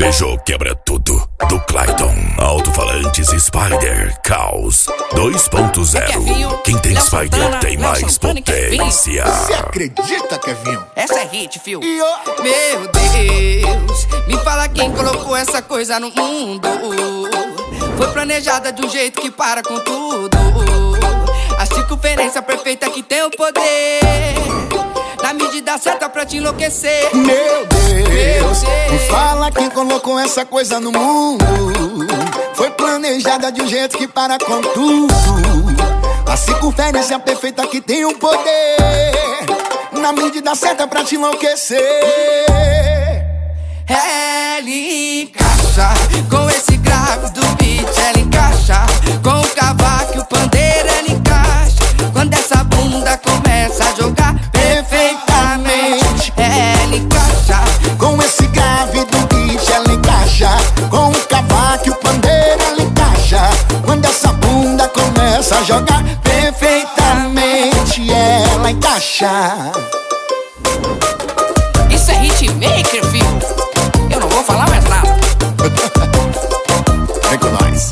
Sertanejo quebra tudo. Do Clayton. Alto-falantes Spider Caos 2.0. Quem tem Spider tem mais potência. Você acredita, Kevinho? Essa é hit, fio. Meu Deus, me fala quem colocou essa coisa no mundo. Foi planejada de um jeito que para com tudo. A circunferência perfeita que tem o poder, na medida certa pra te enlouquecer. Meu Deus, me fala quem colocou essa coisa no mundo. Foi planejada de um jeito que para com tudo. A circunferência perfeita que tem o poder, na medida certa pra te enlouquecer. Ela encaixa com esse grave do beat, ela encaixa com o cavaco e o pandeiro, ela encaixa quando essa bunda começa a jogar perfeitamente. Ela encaixa com esse grave do beat, ela encaixa com o cavaco e o pandeiro, ela encaixa quando essa bunda começa a jogar perfeitamente. Ela encaixa. Isso é hitmaker, filho. Eu não vou falar mais nada. Vem com nós.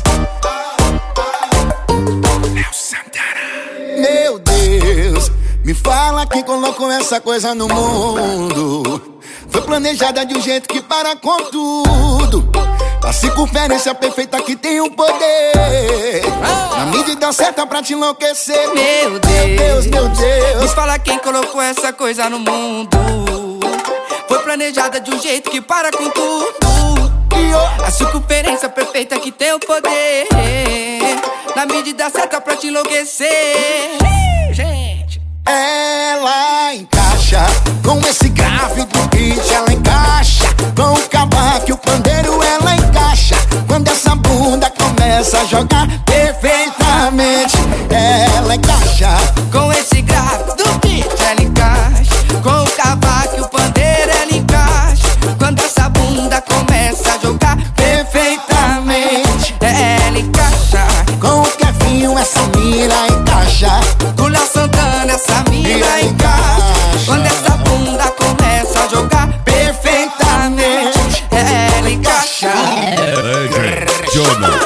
Meu Deus, me fala quem colocou essa coisa no mundo. Foi planejada de um jeito que para com tudo. A circunferência perfeita que tem o poder, na medida certa pra te enlouquecer. Meu Deus, meu Deus. Me fala quem colocou essa coisa no mundo. Foi planejada de um jeito que para com tudo. A circunferência perfeita que tem o poder, na medida certa pra te enlouquecer. Gente, ela encaixa com esse grave do beat, ela encaixa com o cavaco e o pandeiro, ela encaixa quando essa bunda começa a jogar perfeitamente. Ela encaixa com esse grave do beat, ela encaixa com o cavaco e o pandeiro, ela encaixa quando essa bunda começa a jogar perfeitamente. Ela encaixa com o Kevinho, essa mira encaixa com o Léo Santana, essa mira encaixa quando essa bunda começa a jogar perfeitamente. Ela encaixa. Jonah